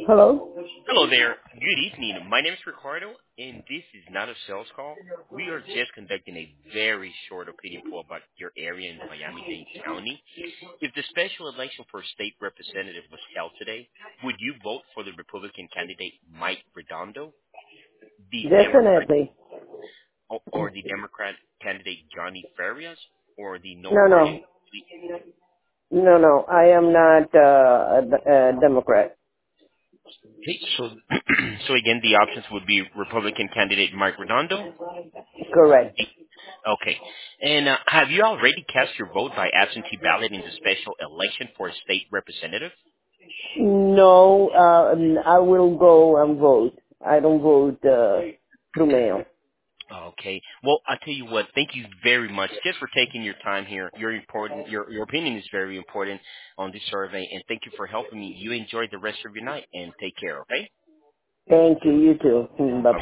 Hello? Hello there. Good evening. My name is Ricardo, and this is not a sales call. We are just conducting a very short opinion poll about your area in Miami-Dade County. If the special election for state representative was held today, would you vote for the Republican candidate Mike Redondo, the Democrat Definitely. or the Democrat candidate Johnny Farias, or the no No, party? no. No. I am not a Democrat. Okay, so so again, the options would be Republican candidate Mike Redondo. Correct. Okay. And have you already cast your vote by absentee ballot in the special election for a state representative? No, I will go and vote. I don't vote through mail. Okay. Well, I tell you what. Thank you very much just for taking your time here. You're important. Your opinion is very important on this survey, and thank you for helping me. You enjoy the rest of your night and take care. Okay. Thank you. You too. Bye.